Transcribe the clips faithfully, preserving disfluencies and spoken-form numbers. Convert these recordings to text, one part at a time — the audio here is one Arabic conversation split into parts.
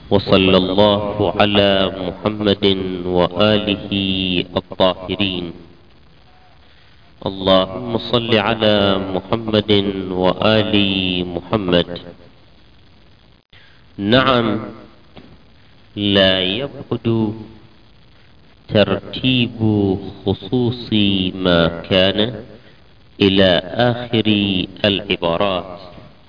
وصلى الله على محمد وآله الطاهرين. اللهم صل على محمد وآل محمد. نعم، لا يبعد ترتيب خصوص ما كان إلى آخر العبارات.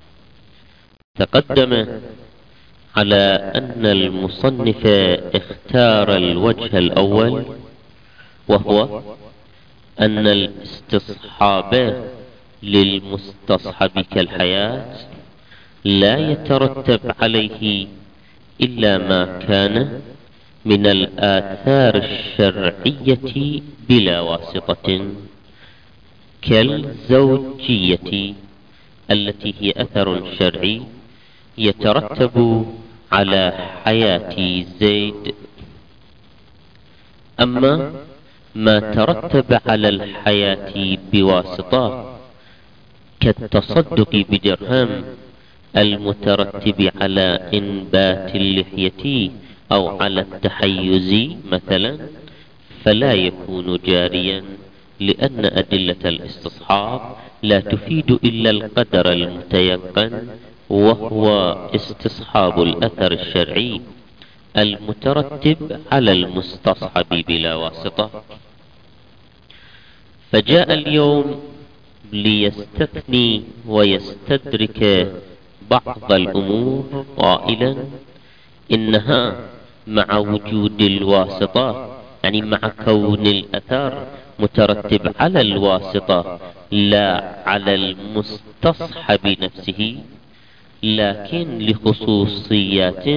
تقدم على أن المصنف اختار الوجه الأول، وهو أن الاستصحاب للمستصحب كالحياة لا يترتب عليه إلا ما كان من الآثار الشرعية بلا واسطة، كالزوجية التي هي أثر شرعي يترتب على حياة زيد. أما ما ترتب على الحياة بواسطة كالتصدق بدرهم المترتب على إنبات اللحية أو على التحيز مثلا، فلا يكون جاريا، لأن أدلة الاستصحاب لا تفيد إلا القدر المتيقن، وهو استصحاب الأثر الشرعي المترتب على المستصحب بلا واسطة. فجاء اليوم ليستثني ويستدرك بعض الأمور قائلا إنها مع وجود الواسطة، يعني مع كون الأثر مترتب على الواسطة لا على المستصحب نفسه، لكن لخصوصيات.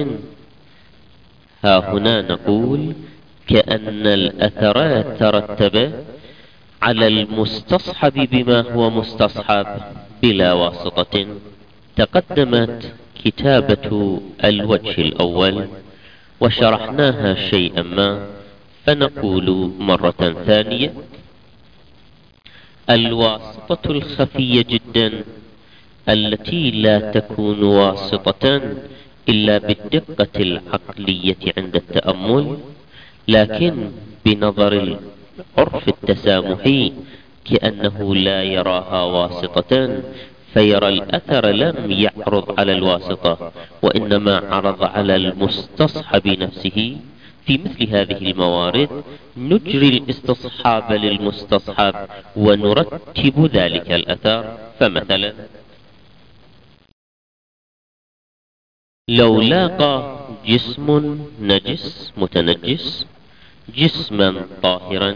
ها هنا نقول كأن الأثر ترتب على المستصحب بما هو مستصحب بلا واسطة. تقدمت كتابة الوجه الأول وشرحناها شيئا ما، فنقول مرة ثانية: الواسطة الخفية جدا التي لا تكون واسطة إلا بالدقة العقلية عند التأمل، لكن بنظر العرف التسامحي كأنه لا يراها واسطة، فيرى الأثر لم يعرض على الواسطة وإنما عرض على المستصحب نفسه. في مثل هذه الموارد نجري الاستصحاب للمستصحب ونرتب ذلك الأثر. فمثلا لو لاقى جسم نجس متنجس جسما طاهرا،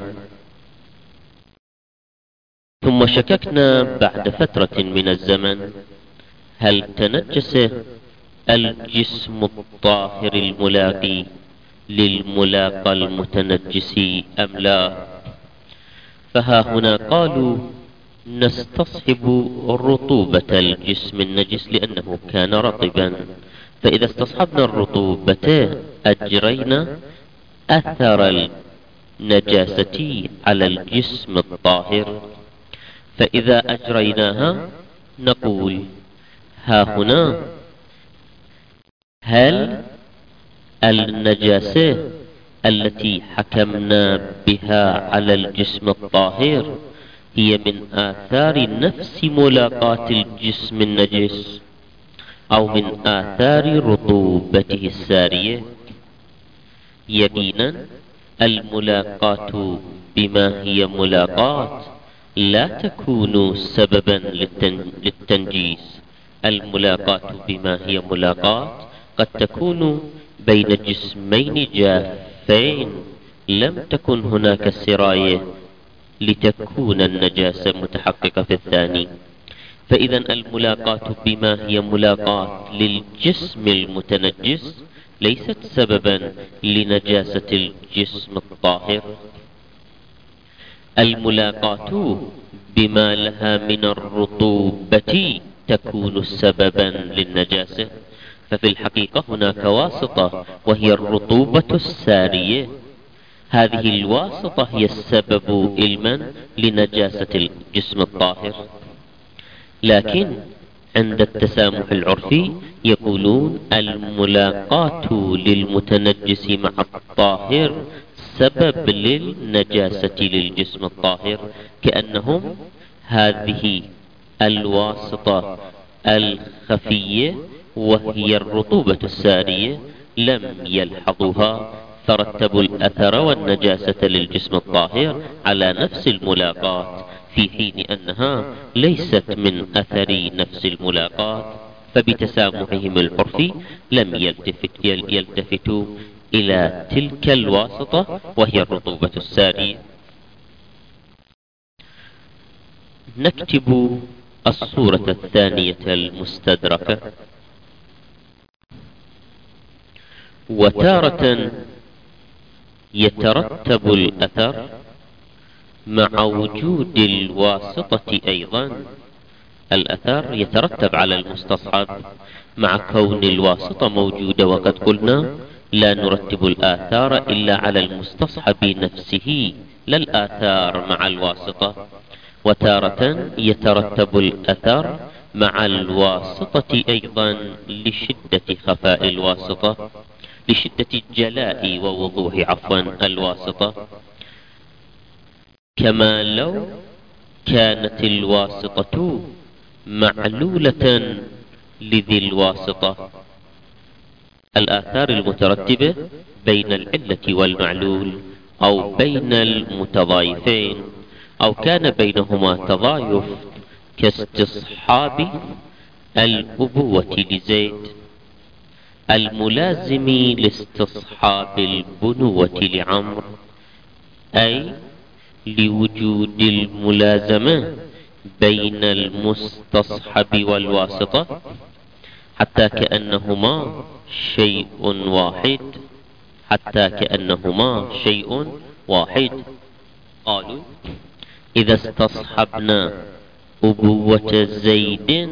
ثم شككنا بعد فترة من الزمن هل تنجس الجسم الطاهر الملاقي للملاقى المتنجس أم لا، فها هنا قالوا نستصحب رطوبة الجسم النجس لأنه كان رطبا، فإذا استصحبنا الرطوبة أجرينا أثر النجاسة على الجسم الطاهر. فإذا أجريناها نقول ها هنا هل النجاسة التي حكمنا بها على الجسم الطاهر هي من آثار نفس ملاقاة الجسم النجس أو من آثار رطوبته السارية؟ يقينا الملاقاة بما هي ملاقاة لا تكون سببا للتنجيس. الملاقاة بما هي ملاقاة قد تكون بين جسمين جافين لم تكن هناك سراية لتكون النجاسة متحققة في الثاني. فإذا الملاقاة بما هي ملاقاة للجسم المتنجس ليست سببا لنجاسة الجسم الطاهر. الملاقاة بما لها من الرطوبة تكون سببا للنجاسة، ففي الحقيقة هناك واسطة وهي الرطوبة السارية. هذه الواسطة هي السبب علما لنجاسة الجسم الطاهر. لكن عند التسامح العرفي يقولون الملاقاة للمتنجس مع الطاهر سبب للنجاسة للجسم الطاهر، كأنهم هذه الواسطة الخفية وهي الرطوبة السارية لم يلحظوها، فرتبوا الأثر والنجاسة للجسم الطاهر على نفس الملاقاة، في حين أنها ليست من أثر نفس الملاقاة. فبتسامحهم العرفي لم يلتفت يلتفتوا إلى تلك الواسطة وهي الرطوبة السارية. نكتب الصورة الثانية المستدركة. وتارة يترتب الأثر مع وجود الواسطة أيضا، الأثر يترتب على المستصحب مع كون الواسطة موجودة، وقد قلنا لا نرتب الآثار إلا على المستصحب نفسه لا الآثار مع الواسطة. وتارة يترتب الأثر مع الواسطة أيضا لشدة خفاء الواسطة، لشدة جلاء ووضوح عفوا الواسطة، كما لو كانت الواسطة معلولة لذي الواسطة. الآثار المترتبة بين العلة والمعلول أو بين المتضايفين أو كان بينهما تضايف، كاستصحاب الأبوة لزيد الملازم لاستصحاب البنوة لعمرو، أي لوجود الملازمة بين المستصحب والواسطة حتى كأنهما شيء واحد، حتى كأنهما شيء واحد. قالوا إذا استصحبنا أبوة زيد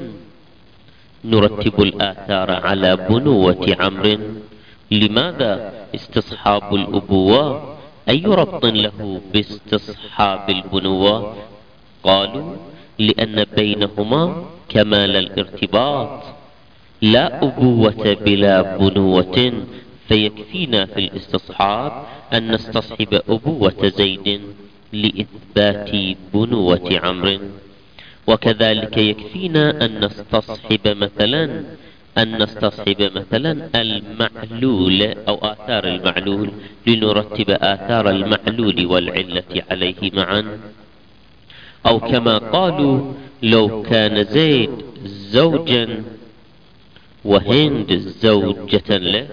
نرتب الآثار على بنوة عمرو. لماذا استصحاب الأبوة؟ أي ربط له باستصحاب البنوة؟ قالوا لأن بينهما كمال الارتباط، لا أبوة بلا بنوة، فيكفينا في الاستصحاب أن نستصحب أبوة زيد لإثبات بنوة عمرو، وكذلك يكفينا أن نستصحب مثلا أن نستصحب مثلا المعلول أو آثار المعلول لنرتب آثار المعلول والعلة عليه معا. أو كما قالوا لو كان زيد زوجا وهند زوجة له،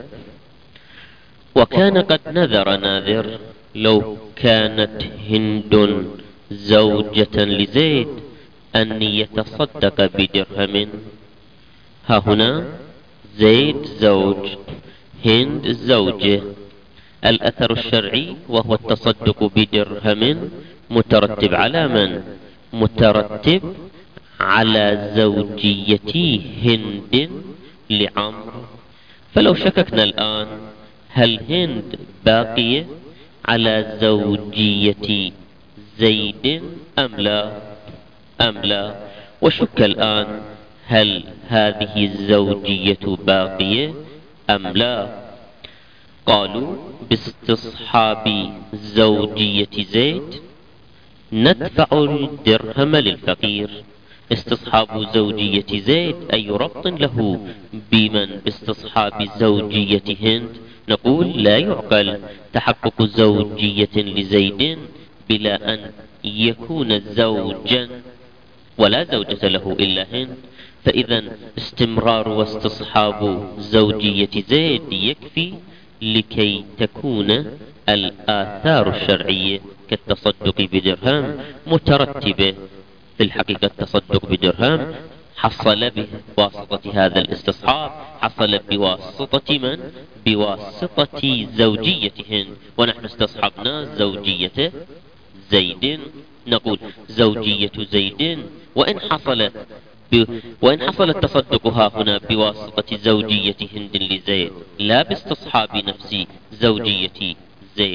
وكان قد نذر ناذر لو كانت هند زوجة لزيد أن يتصدق بدرهم. ها هنا زيد زوج، هند زوجة، الأثر الشرعي وهو التصدق بدرهم مترتب على من؟ مترتب على زوجية هند لعمرو. فلو شككنا الآن هل هند باقية على زوجية زيد أم لا أم لا وشك الآن هل هذه الزوجية باقية أم لا؟ قالوا باستصحاب زوجية زيد ندفع الدرهم للفقير. استصحاب زوجية زيد أي ربط له بمن؟ باستصحاب زوجية هند. نقول لا يعقل تحقق زوجية لزيد بلا أن يكون زوجا ولا زوجة له إلا هند، فإذا استمرار واستصحاب زوجية زيد يكفي لكي تكون الآثار الشرعية كالتصدق بدرهم مترتبة. في الحقيقة التصدق بدرهم حصل بواسطة هذا الاستصحاب، حصل بواسطة من؟ بواسطة زوجية هند، ونحن استصحبنا زوجية زيد. نقول زوجية زيد وإن حصل ب... وإن حصل التصدق ها هنا بواسطة زوجية هند لزيد لا باستصحاب نفس زوجية زيد،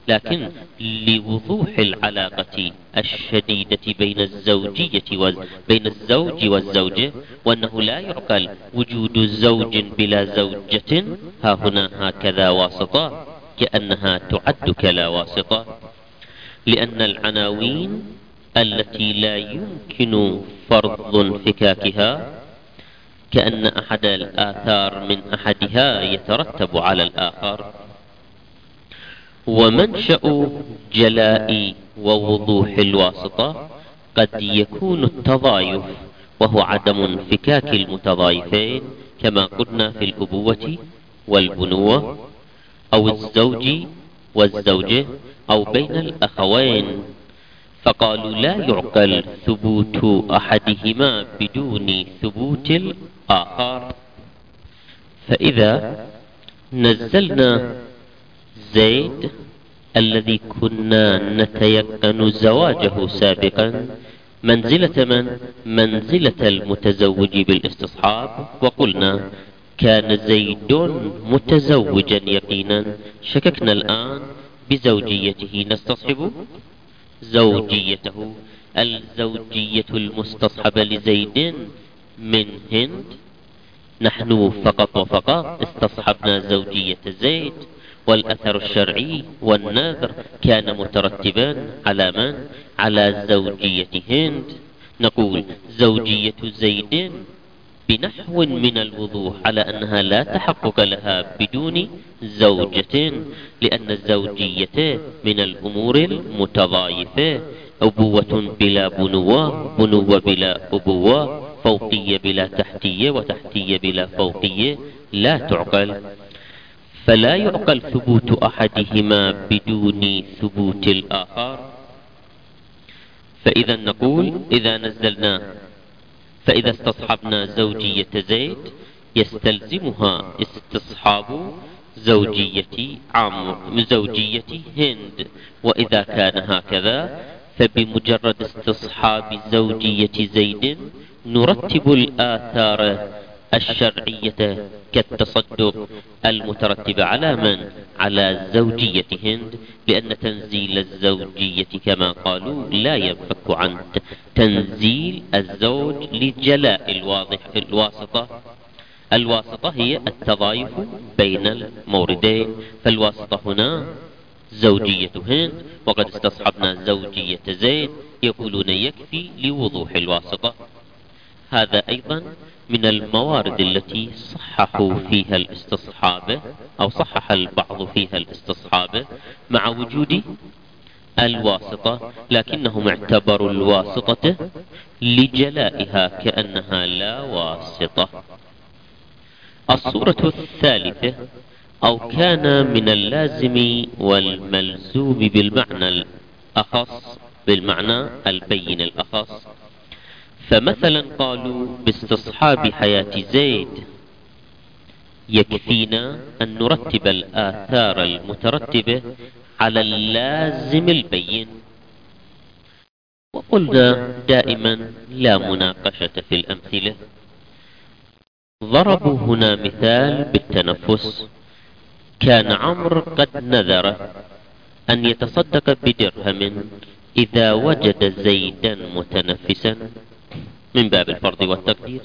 لكن لوضوح العلاقة الشديدة بين الزوجية وبين الزوج والزوجة، وأنه لا يعقل وجود زوج بلا زوجة، ها هنا هكذا واسطة كأنها تعد كلا واسطة، لأن العناوين التي لا يمكن فرض انفكاكها كأن أحد الآثار من أحدها يترتب على الآخر. ومنشأ جلاء ووضوح الواسطة قد يكون التضايف، وهو عدم انفكاك المتضايفين كما قلنا في الأبوة والبنوة، أو الزوج والزوجة، أو بين الأخوين. فقالوا لا يعقل ثبوت أحدهما بدون ثبوت الآخر. فإذا نزلنا زيد الذي كنا نتيقن زواجه سابقا منزلة من؟ منزلة المتزوج بالاستصحاب، وقلنا كان زيد متزوجا يقينا، شككنا الآن بزوجيته، نستصحب زوجيته. الزوجية المستصحبة لزيد من هند، نحن فقط وفقط استصحبنا زوجية زيد، والأثر الشرعي والنذر كان مترتبا على من؟ على زوجية هند. نقول زوجية زيد بنحو من الوضوح على أنها لا تحقق لها بدون زوجة، لأن الزوجية من الأمور المتضايفة، أبوة بلا بنوة، بنوة بلا أبوة، فوقية بلا تحتية، وتحتية بلا فوقية، لا تعقل. فلا يعقل ثبوت أحدهما بدون ثبوت الآخر. فإذا نقول إذا نزلنا فإذا استصحبنا زوجية زيد يستلزمها استصحاب زوجية عمرو زوجية هند، وإذا كان هكذا فبمجرد استصحاب زوجية زيد نرتب الآثار الشرعية كالتصدق المترتب على من؟ على زوجية هند، لأن تنزيل الزوجية كما قالوا لا ينفك عن تنزيل الزوج لجلاء الواضح الواسطة. الواسطة هي التضايف بين الموردين، فالواسطة هنا زوجية هند، وقد استصحبنا زوجية زيد، يقولون يكفي لوضوح الواسطة. هذا أيضا من الموارد التي صححوا فيها الاستصحاب، أو صحح البعض فيها الاستصحاب مع وجود الواسطة، لكنهم اعتبروا الواسطة لجلائها كأنها لا واسطة. الصورة الثالثة: أو كان من اللازم والملزوم بالمعنى الأخص، بالمعنى البين الأخص. فمثلا قالوا باستصحاب حياة زيد يكفينا أن نرتب الآثار المترتبة على اللازم البين، وقلنا دائما لا مناقشة في الأمثلة. ضربوا هنا مثال بالتنفس: كان عمرو قد نذر أن يتصدق بدرهم إذا وجد زيدا متنفسا، من باب الفرض والتقدير.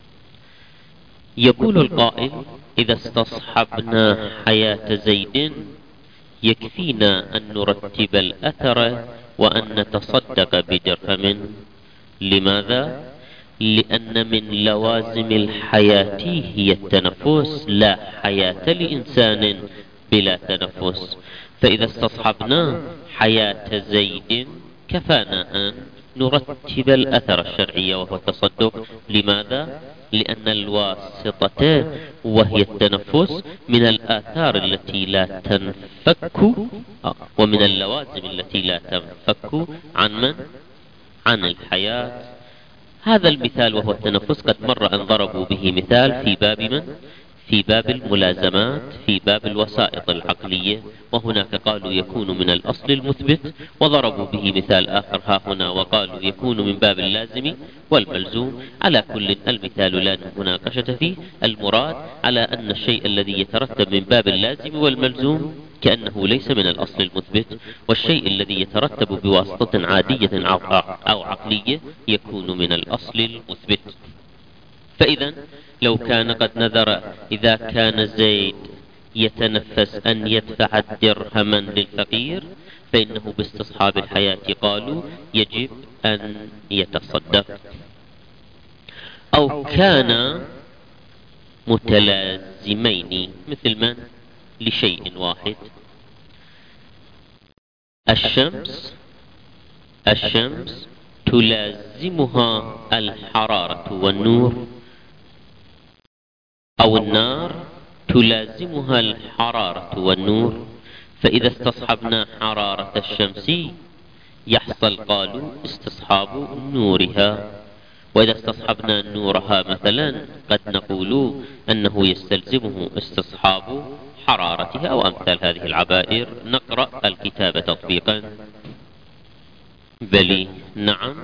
يقول القائل: إذا استصحبنا حياة زيد يكفينا أن نرتب الأثر وأن نتصدق بدرهم. لماذا؟ لأن من لوازم الحياة هي التنفس، لا حياة لإنسان بلا تنفس. فإذا استصحبنا حياة زيد كفانا أن نرتب الأثر الشرعي وهو التصدق. لماذا؟ لأن الواسطة وهي التنفس من الآثار التي لا تنفك ومن اللوازم التي لا تنفك عن من؟ عن الحياة. هذا المثال وهو التنفس قد مر أن ضربوا به مثال في باب من؟ في باب الملازمات، في باب الوسائط العقلية، وهناك قالوا يكون من الأصل المثبت، وضربوا به مثال آخر ها هنا وقالوا يكون من باب اللازم والملزوم. على كل المثال لا مناقشة فيه، المراد على أن الشيء الذي يترتب من باب اللازم والملزوم كأنه ليس من الأصل المثبت، والشيء الذي يترتب بواسطة عادية أو عقلية يكون من الأصل المثبت. فإذا لو كان قد نذر إذا كان زيد يتنفس أن يدفع درهما للفقير فإنه باستصحاب الحياة قالوا يجب أن يتصدق. أو كان متلازمين مثل من لشيء واحد، الشمس الشمس تلازمها الحرارة والنور، أو النار تلازمها الحرارة والنور، فإذا استصحبنا حرارة الشمس يحصل قالوا استصحاب نورها، وإذا استصحبنا نورها مثلا قد نقول أنه يستلزمه استصحاب حرارتها أو أمثال هذه العبائر. نقرأ الكتاب تطبيقا. بلي نعم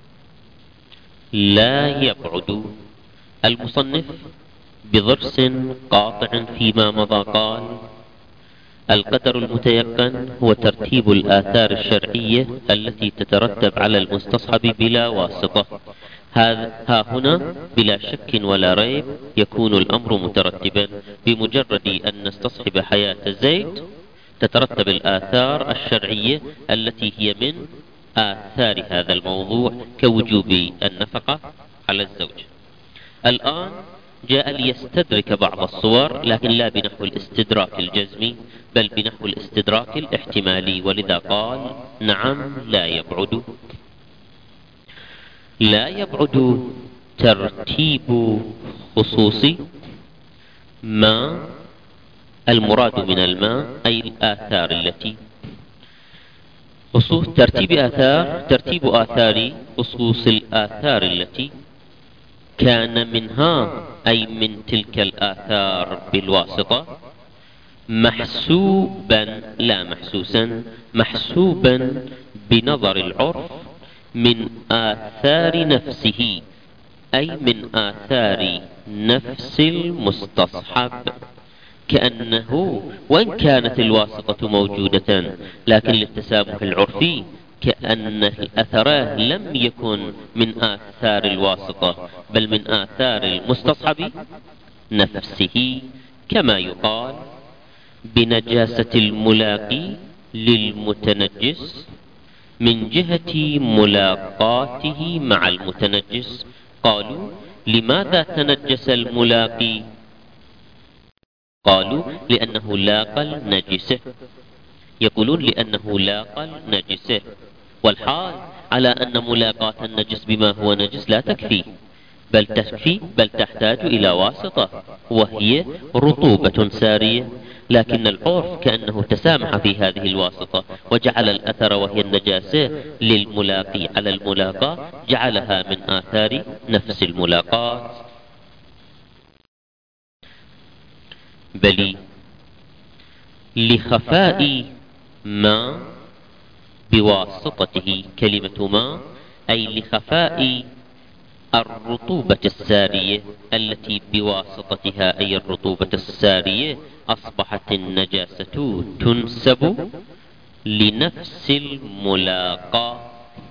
لا يبعد. المصنف بضرس قاطع فيما مضى قال: القدر المتيقن هو ترتيب الآثار الشرعية التي تترتب على المستصحب بلا واسطة. ها هنا بلا شك ولا ريب يكون الأمر مترتبا، بمجرد أن نستصحب حياة زيد تترتب الآثار الشرعية التي هي من آثار هذا الموضوع كوجوب النفقة على الزوج. الآن جاء ليستدرك بعض الصور، لكن لا بنحو الاستدراك الجزمي بل بنحو الاستدراك الاحتمالي، ولذا قال: نعم لا يبعد. لا يبعد ترتيب خصوصي ما، المراد من الماء أي الآثار التي خصوص ترتيب آثار ترتيب آثار خصوص الآثار التي كان منها أي من تلك الآثار بالواسطة محسوبا لا محسوسا محسوبا بنظر العرف من آثار نفسه، أي من آثار نفس المستصحب، كأنه وإن كانت الواسطة موجودة لكن للتسامح العرفي كأن الأثر لم يكن من آثار الواسطة بل من آثار المستصحب نفسه، كما يقال بنجاسة الملاقي للمتنجس من جهة ملاقاته مع المتنجس. قالوا: لماذا تنجس الملاقي؟ قالوا: لأنه لاقى النجسة. يقولون لأنه لاقى النجسة، والحال على أن ملاقاة النجس بما هو نجس لا تكفي بل تكفي بل تحتاج إلى واسطة وهي رطوبة سارية، لكن العرف كأنه تسامح في هذه الواسطة وجعل الأثر وهي النجاسة للملاقي على الملاقاة جعلها من آثار نفس الملاقاة. بل لخفاء ما بواسطته، كلمة ما أي لخفاء الرطوبة السارية التي بواسطتها أي الرطوبة السارية أصبحت النجاسة تنسب لنفس الملاقى.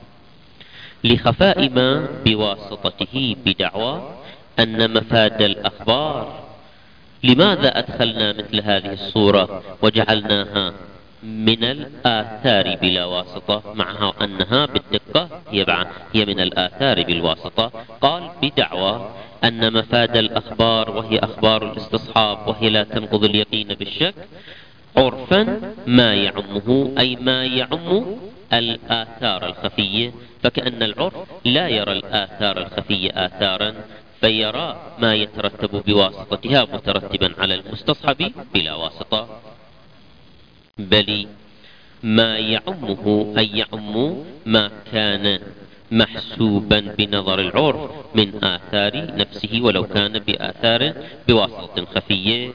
لخفاء ما بواسطته بدعوى أن مفاد الأخبار. لماذا أدخلنا مثل هذه الصورة وجعلناها من الآثار بلا واسطة مع أنها بالدقة هي من الآثار بالواسطة؟ قال بدعوى أن مفاد الأخبار وهي أخبار الاستصحاب وهي لا تنقض اليقين بالشك عرفا ما يعمه أي ما يعم الآثار الخفية، فكأن العرف لا يرى الآثار الخفية آثارا فيرى ما يترتب بواسطتها مترتبا على المستصحب بلا واسطة. بل ما يعمه أي يعم ما كان محسوبا بنظر العرف من آثار نفسه ولو كان بآثار بواسطة خفية.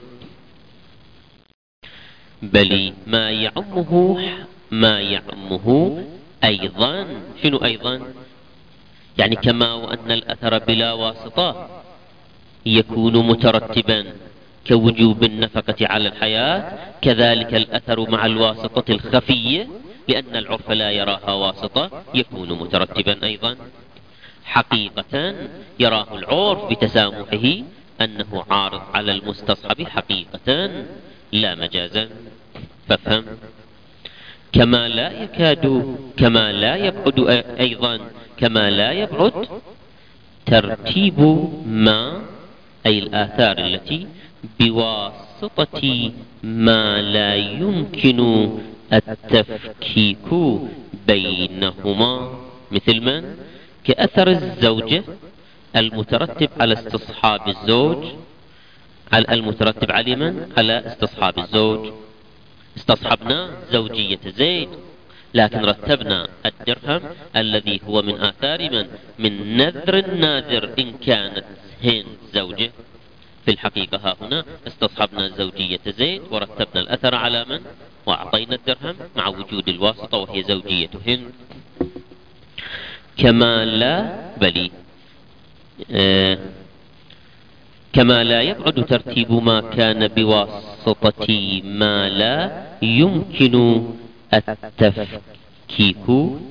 بل ما يعمه ما يعمه أيضا. شنو أيضا؟ يعني كما وأن الأثر بلا واسطة يكون مترتبا كوجوب النفقة على الحياة، كذلك الأثر مع الواسطة الخفية، لأن العرف لا يراها واسطة يكون مترتبا أيضا. حقيقة يراه العرف بتسامحه أنه عارض على المستصحب حقيقة لا مجازا. فافهم. كما لا يكاد كما لا يبعد أيضا كما لا يبعد ترتيب ما، أي الآثار التي بواسطة ما لا يمكن التفكيك بينهما، مثل من؟ كأثر الزوجة المترتب على استصحاب الزوج، على المترتب على من؟ على استصحاب الزوج. استصحبنا زوجية زيد، لكن رتبنا الدرهم الذي هو من آثار من؟ من نذر الناذر إن كانت هند زوجة. في الحقيقة ها هنا استصحبنا زوجية زيد ورتبنا الأثر على من؟ وأعطينا الدرهم مع وجود الواسطة وهي زوجية هند. كما لا بلي آه كما لا يبعد ترتيب ما كان بواسطة ما لا يمكن التفكيك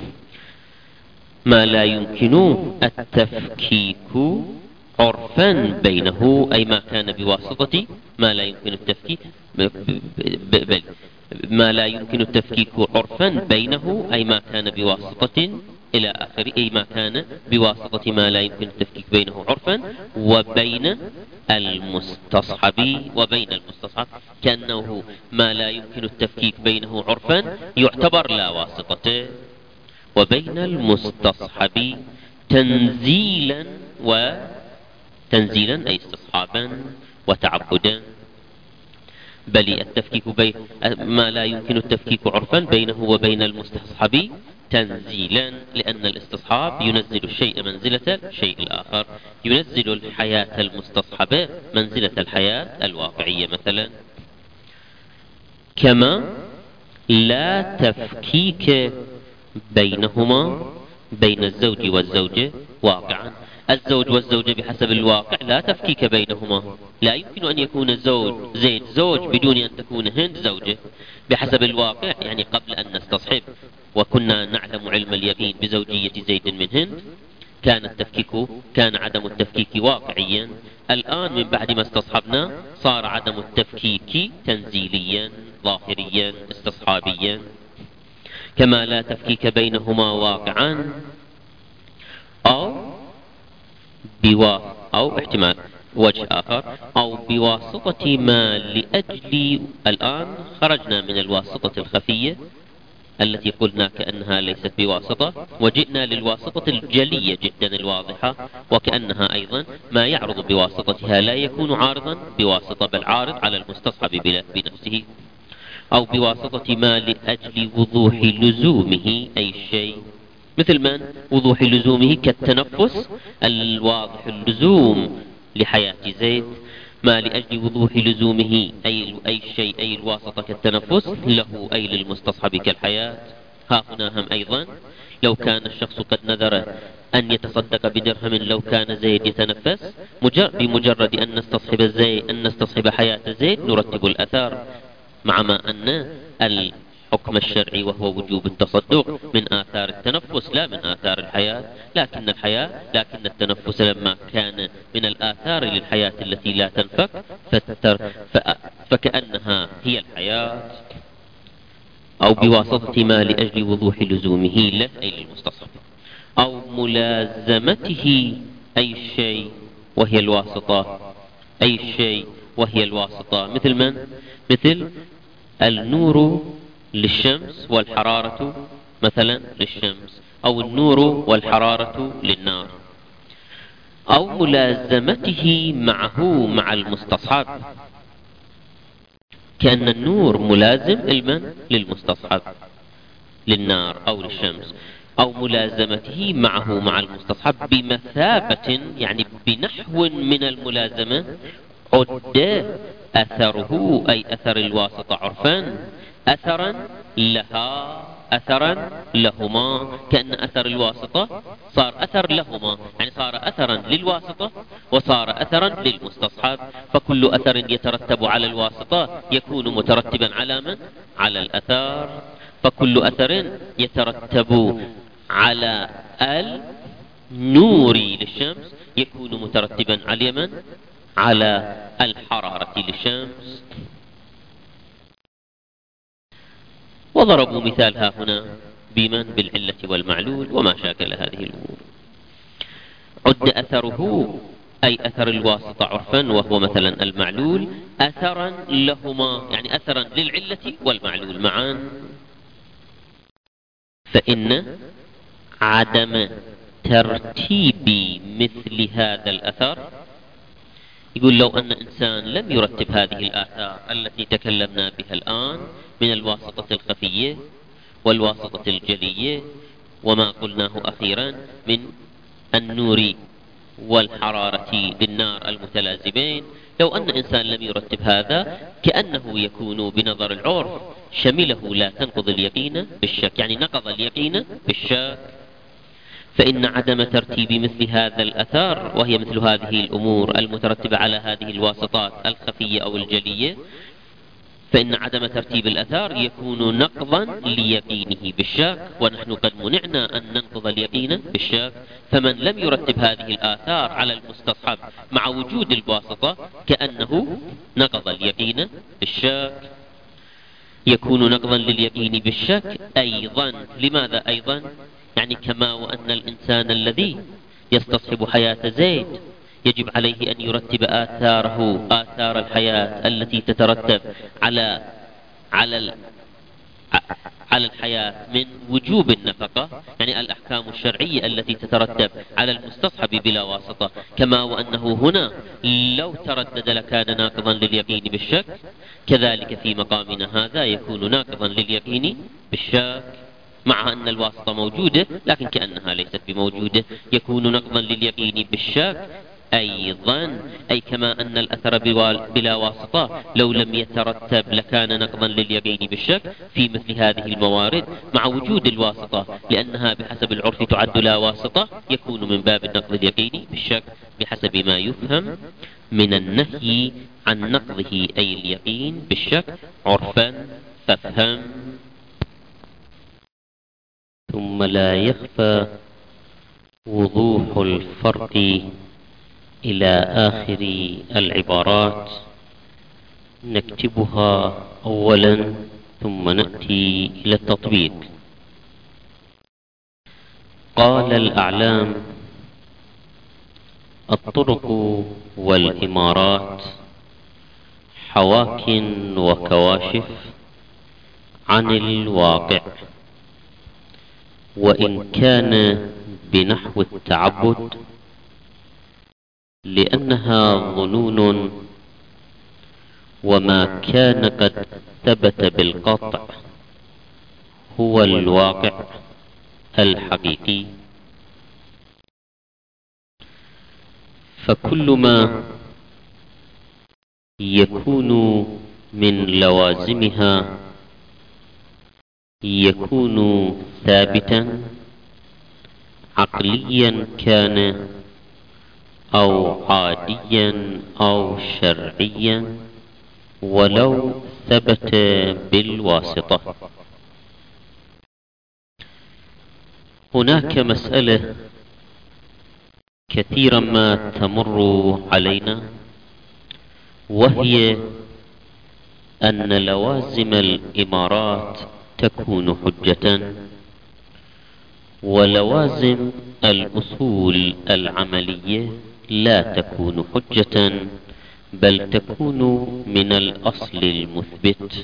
ما لا يمكن التفكيك عرفا بينه، أي ما كان بواسطة ما لا يمكن التفكيك بل ما لا يمكن التفكيك عرفا بينه، أي ما كان بواسطة إلى آخر، أي ما كان بواسطة ما لا يمكن التفكيك بينه عرفا وبين المستصحب وبين المستصحب، كأنه ما لا يمكن التفكيك بينه عرفا يعتبر لا واسطة، وبين المستصحب تنزيلا وتنزيلا أي استصحابا وتعبدا. بل التفكيك بين ما لا يمكن التفكيك عرفا بينه وبين المستصحب تنزيلا، لأن الاستصحاب ينزل الشيء منزلة الشيء الآخر، ينزل الحياة المستصحبة منزلة الحياة الواقعية مثلا. كما لا تفكيك بينهما بين الزوج والزوجة واقعا. الزوج والزوجة بحسب الواقع لا تفكيك بينهما، لا يمكن أن يكون الزوج زيد زوج بدون أن تكون هند زوجة بحسب الواقع. يعني قبل أن نستصحب وكنا نعلم علم اليقين بزوجية زيد من هند كان التفكيك كان عدم التفكيك واقعيا. الآن من بعد ما استصحبنا صار عدم التفكيك تنزيليا ظاهريا استصحابيا. كما لا تفكيك بينهما واقعا أو بوا أو احتمال وجه آخر أو بواسطة ما لأجل. الآن خرجنا من الواسطة الخفية التي قلنا كأنها ليست بواسطة، وجئنا للواسطة الجلية جدا الواضحة، وكأنها أيضا ما يعرض بواسطتها لا يكون عارضا بواسطة بل عارض على المستصحب بنفسه. أو بواسطة ما لأجل وضوح لزومه أي شيء، مثل من؟ وضوح لزومه كالتنفس الواضح اللزوم لحياة زيد. ما لأجل وضوح لزومه أي أي شيء أي الواسطة كالتنفس له أي للمستصحب كالحياة. ها هنا هم أيضا لو كان الشخص قد نذر أن يتصدق بدرهم لو كان زيد يتنفس، بمجرد أن نستصحب زيد أن نستصحب حياة زيد نرتب الأثار، مع ما أن الحكم الشرعي وهو وجوب التصدق من آثار التنفس لا من آثار الحياة. لكن الحياة لكن التنفس لما كان من الآثار للحياة التي لا تنفك فكأنها هي الحياة. أو بواسطة ما لأجل وضوح لزومه له أي للمستصحب، أو ملازمته أي شيء وهي الواسطة أي شيء وهي الواسطة، مثل من؟ مثل النور للشمس والحرارة مثلا للشمس، أو النور والحرارة للنار. أو ملازمته معه مع المستصحب، كأن النور ملازم المن للمستصحب للنار أو للشمس. أو ملازمته معه مع المستصحب بمثابة يعني بنحو من الملازمة عد أثره أي أثر الواسطة عرفا أثرا لها أثرا لهما، كأن أثر الواسطة صار أثر لهما، يعني صار أثرا للواسطة وصار أثرا للمستصحب. فكل أثر يترتب على الواسطة يكون مترتبا على من؟ على الأثر. فكل أثر يترتب على النور للشمس يكون مترتبا على من؟ على الحرارة للشمس. وضربوا مثال ها هنا بمن؟ بالعلة والمعلول وما شاكل هذه الأمور. عد أثره أي أثر الواسطة عرفا وهو مثلا المعلول أثرا لهما، يعني أثرا للعلة والمعلول معا. فإن عدم ترتيب مثل هذا الأثر، يقول لو أن إنسان لم يرتب هذه الآثار التي تكلمنا بها الآن من الواسطة الخفية والواسطة الجلية وما قلناه أخيرا من النور والحرارة بالنار المتلازمين، لو أن إنسان لم يرتب هذا كأنه يكون بنظر العرف شمله لا تنقض اليقين بالشك، يعني نقض اليقين بالشك. فإن عدم ترتيب مثل هذا الأثر، وهي مثل هذه الأمور المترتبة على هذه الواسطات الخفية أو الجلية، فإن عدم ترتيب الأثار يكون نقضا ليقينه بالشك، ونحن قد منعنا أن ننقض اليقين بالشك. فمن لم يرتب هذه الآثار على المستصحب مع وجود الواسطة كأنه نقض اليقين بالشك، يكون نقضا لليقين بالشك أيضا. لماذا أيضا؟ يعني كما وأن الإنسان الذي يستصحب حياة زيد يجب عليه أن يرتب آثاره آثار الحياة التي تترتب على على على الحياة من وجوب النفقة، يعني الأحكام الشرعية التي تترتب على المستصحب بلا واسطة، كما وأنه هنا لو تردد لكان ناقضا لليقين بالشك، كذلك في مقامنا هذا يكون ناقضا لليقين بالشك مع أن الواسطة موجودة لكن كأنها ليست بموجودة، يكون نقضا لليقين بالشك أيضا. أي كما أن الأثر بلا واسطة لو لم يترتب لكان نقضا لليقين بالشك في مثل هذه الموارد مع وجود الواسطة، لأنها بحسب العرف تعد لا واسطة، يكون من باب النقض اليقيني بالشك بحسب ما يفهم من النهي عن نقضه أي اليقين بالشك عرفا فافهم. ثم لا يخفى وضوح الفرق إلى آخر العبارات، نكتبها أولا ثم نأتي إلى التطبيق. قال الأعلام: الطرق والإمارات حواك وكواشف عن الواقع، وإن كان بنحو التعبد، لأنها ظنون، وما كان قد ثبت بالقطع هو الواقع الحقيقي. فكل ما يكون من لوازمها يكون ثابتا عقليا كان أو عاديا أو شرعيا ولو ثبت بالواسطة. هناك مسألة كثيرا ما تمر علينا، وهي أن لوازم الإمارات تكون حجة، ولوازم الأصول العملية لا تكون حجة، بل تكون من الأصل المثبت.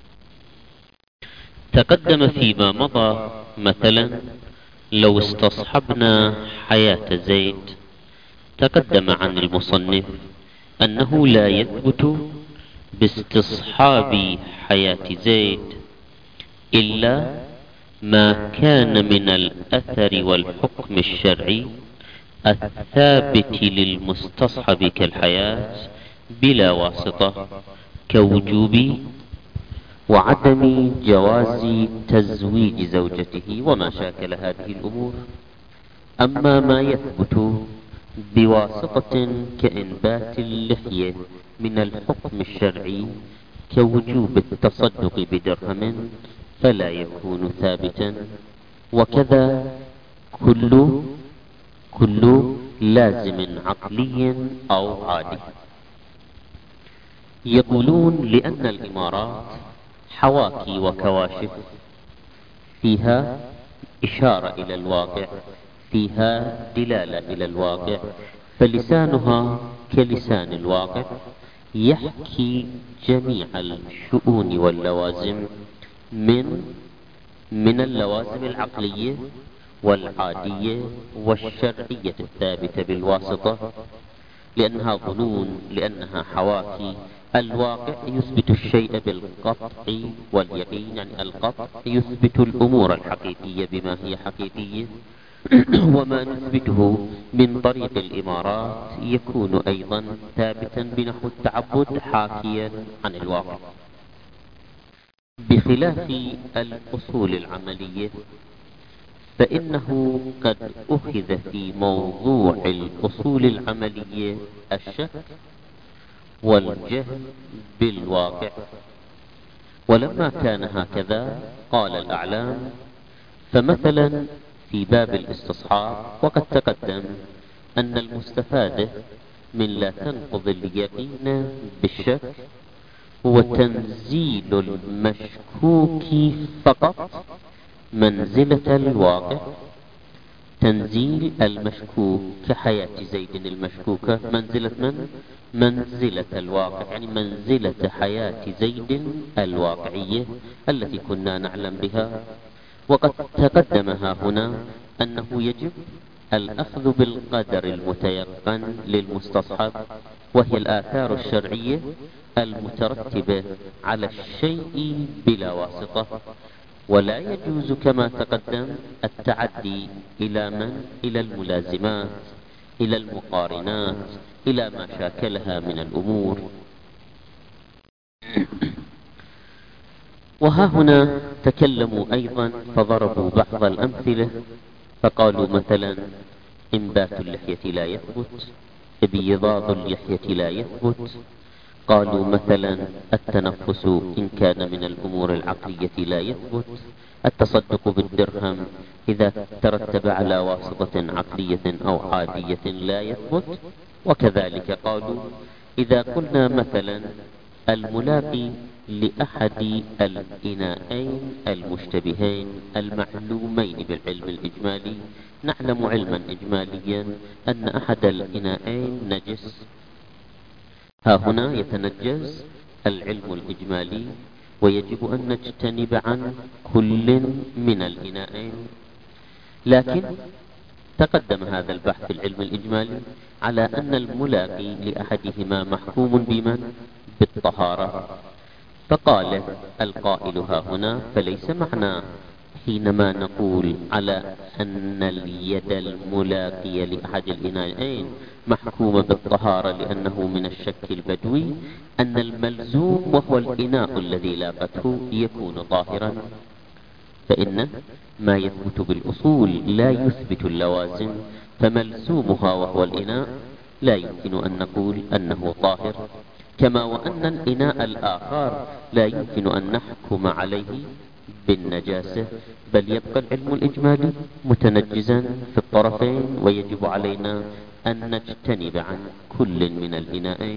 تقدم فيما مضى مثلا لو استصحبنا حياة زيد، تقدم عن المصنف أنه لا يثبت باستصحاب حياة زيد إلا ما كان من الأثر والحكم الشرعي الثابت للمستصحب كالحياة بلا واسطة، كوجوب وعدم جواز تزويج زوجته وما شاكل هذه الأمور. أما ما يثبت بواسطة كإنبات اللحية من الحكم الشرعي كوجوب التصدق بدرهم فلا يكون ثابتا، وكذا كل كل لازم عقلي أو عادي. يقولون لأن الإمارات حواكي وكواشف فيها إشارة إلى الواقع، فيها دلالة إلى الواقع، فلسانها كلسان الواقع يحكي جميع الشؤون واللوازم من من اللوازم العقلية والعادية والشرعية الثابتة بالواسطة، لأنها ظنون، لأنها حواكي. الواقع يثبت الشيء بالقطع واليقين، يعني القطع يثبت الأمور الحقيقية بما هي حقيقية، وما نثبته من طريق الإمارات يكون أيضا ثابتا بنحو التعبد حاكيا عن الواقع، بخلاف الأصول العملية فإنه قد أخذ في موضوع الأصول العملية الشك والجهل بالواقع. ولما كان هكذا قال الأعلام، فمثلا في باب الاستصحاب وقد تقدم أن المستفاد من لا تنقض اليقين بالشك هو تنزيل المشكوك فقط منزلة الواقع. تنزيل المشكوك كحياة زيد المشكوكة منزلة من؟ منزلة الواقع، يعني منزلة حياة زيد الواقعية التي كنا نعلم بها. وقد تقدم ها هنا أنه يجب الأخذ بالقدر المتيقن للمستصحب، وهي الآثار الشرعية المترتبة على الشيء بلا واسطة، ولا يجوز كما تقدم التعدي إلى من؟ إلى الملازمات، إلى المقارنات، إلى ما شاكلها من الأمور. وها هنا تكلموا أيضا فضربوا بعض الأمثلة، فقالوا مثلا إنبات اللحية لا يثبت، ابيضاض اللحية لا يثبت. قالوا مثلا التنفس إن كان من الأمور العقلية لا يثبت، التصدق بالدرهم إذا ترتب على واسطة عقلية أو عادية لا يثبت. وكذلك قالوا إذا قلنا مثلا الملاقي لأحد الإناءين المشتبهين المعلومين بالعلم الإجمالي، نعلم علما إجماليا أن أحد الإناءين نجس، ها هنا يتنجز العلم الإجمالي ويجب أن نجتنب عن كل من الإناءين. لكن تقدم هذا البحث في العلم الإجمالي على أن الملاقي لأحدهما محكوم بمن؟ بالطهارة. فقال القائل ها هنا فليس معنى حينما نقول على أن اليد الملاقية لأحد الإناءين محكومة بالطهارة لأنه من الشك البدوي أن الملزوم وهو الإناء الذي لاقته يكون طاهرا، فإن ما يثبت بالأصول لا يثبت اللوازم، فملزومها وهو الإناء لا يمكن أن نقول أنه طاهر، كما وأن الإناء الآخر لا يمكن أن نحكم عليه بالنجاسة، بل يبقى العلم الإجمالي متنجزا في الطرفين، ويجب علينا أن نجتنب عن كل من الإناءين.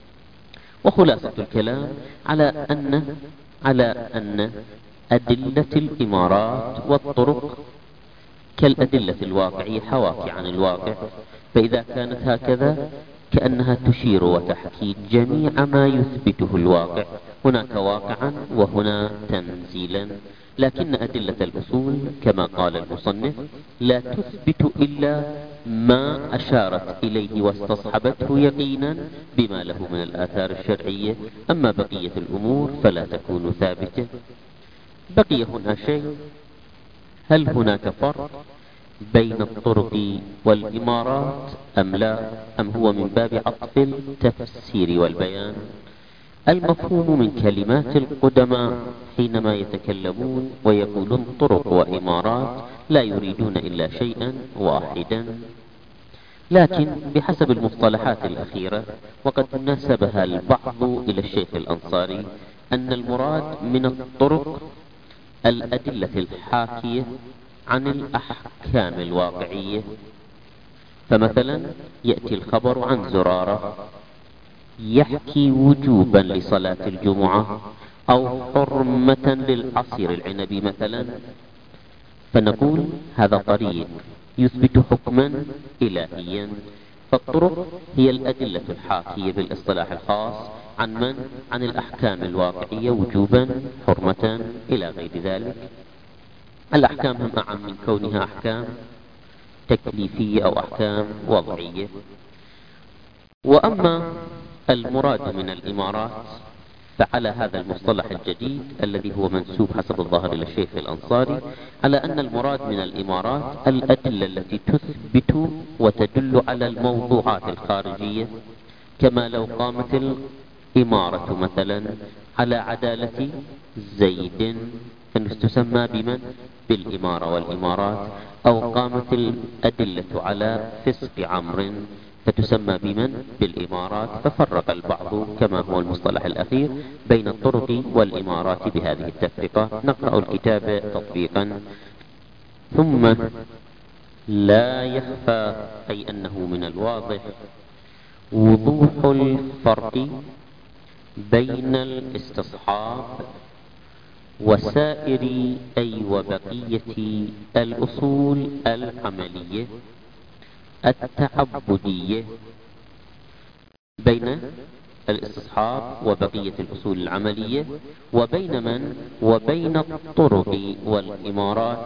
وخلاصة الكلام على أن على أن أدلة الإمارات والطرق كالأدلة الواقعية حواكي عن الواقع، فإذا كانت هكذا كأنها تشير وتحكي جميع ما يثبته الواقع، هناك واقعا وهنا تنزيلا. لكن أدلة الأصول كما قال المصنف لا تثبت إلا ما أشارت إليه واستصحبته يقينا بما له من الآثار الشرعية، أما بقية الأمور فلا تكون ثابتة. بقي هنا شيء، هل هناك فرق بين الطرق والإمارات أم لا، أم هو من باب عطف التفسير والبيان؟ المفهوم من كلمات القدماء حينما يتكلمون ويقولون طرق وإمارات لا يريدون إلا شيئا واحدا، لكن بحسب المصطلحات الأخيرة وقد نسبها البعض إلى الشيخ الأنصاري أن المراد من الطرق الأدلة الحاكية عن الأحكام الواقعية. فمثلا يأتي الخبر عن زرارة يحكي وجوبا لصلاة الجمعة أو حرمة للعصير العنبي مثلا، فنقول هذا طريق يثبت حكما إلهيا. فالطرق هي الأدلة الحاكية بالاصطلاح الخاص عن من؟ عن الأحكام الواقعية وجوبا حرمة إلى غير ذلك. الأحكام هم أعم من كونها أحكام تكليفية أو أحكام وضعية. وأما المراد من الإمارات فعلى هذا المصطلح الجديد الذي هو منسوب حسب الظاهر إلى الشيخ الأنصاري على أن المراد من الإمارات الأدلة التي تثبت وتدل على الموضوعات الخارجية، كما لو قامت الإمارة مثلا على عدالة زيد فتسمى بمن؟ بالإمارة والإمارات، أو قامت الأدلة على فسق عمرو فتسمى بمن؟ بالإمارات. ففرق البعض كما هو المصطلح الأخير بين الطرق والإمارات بهذه التفرقة. نقرأ الكتاب تطبيقا. ثم لا يخفى أي أنه من الواضح وضوح الفرق بين الاستصحاب وسائر أي وبقية الأصول العملية التعبدية، بين الاستصحاب وبقية الأصول العملية وبين من؟ وبين الطرق والإمارات.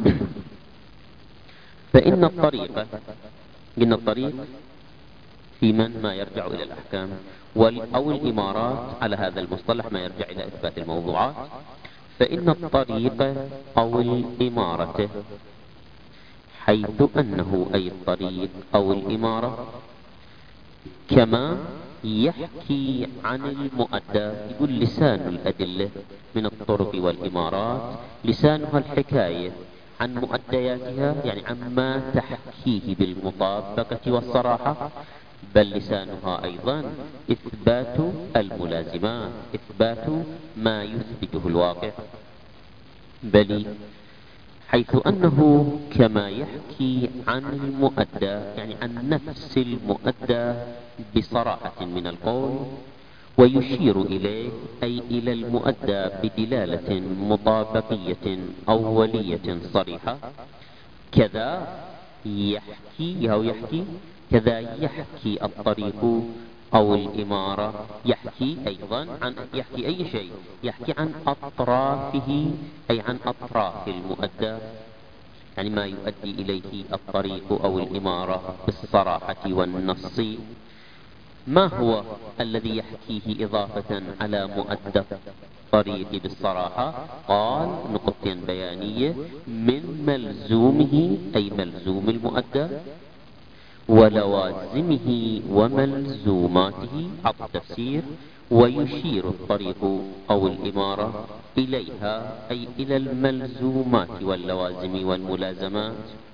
فإن الطريق إن الطريق في من؟ ما يرجع إلى الأحكام، أو الإمارات على هذا المصطلح ما يرجع إلى إثبات الموضوعات. فإن الطريق أو الإمارة حيث أنه أي الطريق أو الإمارة كما يحكي عن المؤدى، يقول لسان الأدلة من الطرق والإمارات لسانها الحكاية عن مؤدياتها، يعني عما تحكيه بالمطابقة والصراحة، بل لسانها أيضا إثبات الملازمات، إثبات ما يثبته الواقع. بل حيث أنه كما يحكي عن المؤدى، يعني عن نفس المؤدى بصراحة من القول، ويشير إليه أي إلى المؤدى بدلالة مطابقية أولية صريحة، كذا يحكي أو يحكي كذا يحكي الطريق أو الإمارة، يحكي أيضا عن يحكي أي شيء، يحكي عن أطرافه أي عن أطراف المؤدى، يعني ما يؤدي إليه الطريق أو الإمارة بالصراحة والنص. ما هو الذي يحكيه إضافة على مؤدى الطريق بالصراحة؟ قال نقطة بيانية: من ملزومه أي ملزوم المؤدى، ولوازمه وملزوماته عطف تفسير، ويشير الطريق أو الإمارة إليها أي إلى الملزومات واللوازم والملازمات.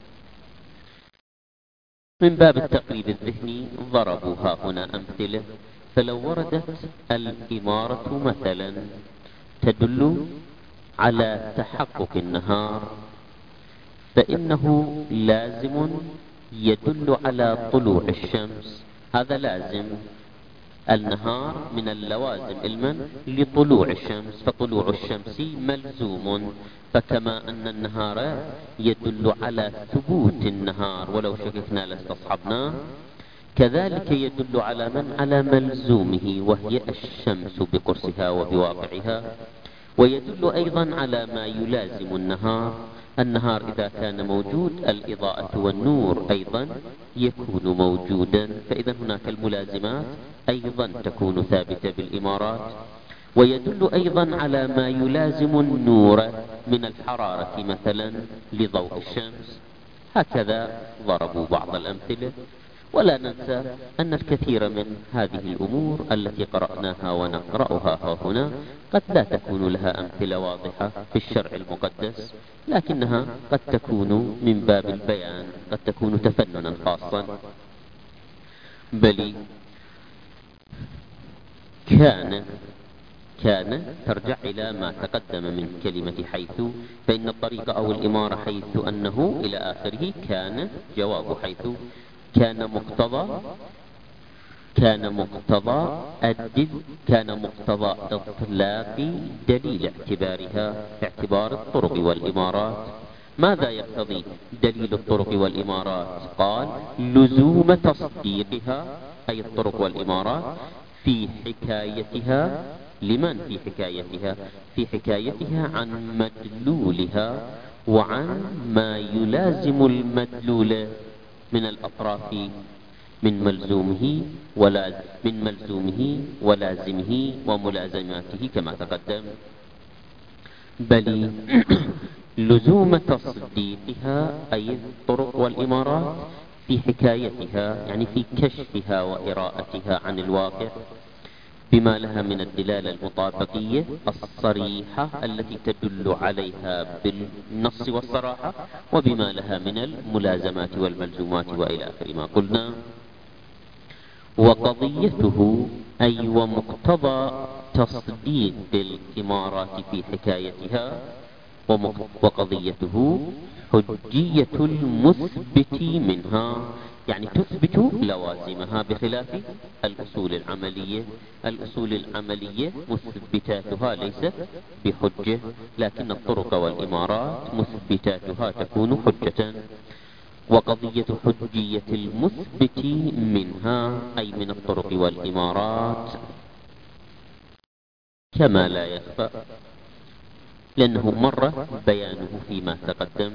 من باب التقريب الذهني ضربوا ها هنا أمثلة. فلو وردت الإمارة مثلا تدل على تحقق النهار، فإنه لازم يدل على طلوع الشمس، هذا لازم. النهار من اللوازم المن لطلوع الشمس، فطلوع الشمس ملزوم. فكما أن النهار يدل على ثبوت النهار ولو شككنا لاستصحبناه، كذلك يدل على من؟ على ملزومه وهي الشمس بقرصها وبواقعها. ويدل أيضا على ما يلازم النهار. النهار إذا كان موجود الإضاءة والنور أيضا يكون موجودا، فإذا هناك الملازمات أيضا تكون ثابتة بالإمارات. ويدل أيضا على ما يلازم النور من الحرارة مثلا لضوء الشمس. هكذا ضربوا بعض الأمثلة. ولا ننسى أن الكثير من هذه الأمور التي قرأناها ونقرأها ها هنا قد لا تكون لها أمثلة واضحة في الشرع المقدس، لكنها قد تكون من باب البيان، قد تكون تفننا خاصا. بل كان كان ترجع إلى ما تقدم من كلمة حيث، فإن الطريق أو الإمارة حيث أنه إلى آخره كان جواب حيث كان مقتضى كان مقتضى الدل كان مقتضى إطلاق دليل اعتبارها اعتبار الطرق والإمارات. ماذا يقتضي دليل الطرق والإمارات؟ قال لزوم تصديقها، أي الطرق والإمارات في حكايتها. لمن في حكايتها؟ في حكايتها عن مدلولها وعن ما يلازم المدلول من الأطراف من ملزومه ولا من ملزومه ولازمه وملازماته كما تقدم. بل لزوم تصديقها أي الطرق والإمارات في حكايتها، يعني في كشفها وإراءتها عن الواقع بما لها من الدلالة المطابقية الصريحة التي تدل عليها بالنص والصراحة، وبما لها من الملازمات والملزومات وإلى آخر ما قلنا. وقضيته أي ومقتضى تصديق الإمارات في حكايتها، وقضيته حجية المثبت منها، يعني تثبت لوازمها بخلاف الأصول العملية. الأصول العملية مثبتاتها ليست بحجة، لكن الطرق والإمارات مثبتاتها تكون حجة. وقضية حجية المثبت منها أي من الطرق والإمارات كما لا يخفى، لأنه مر بيانه فيما تقدم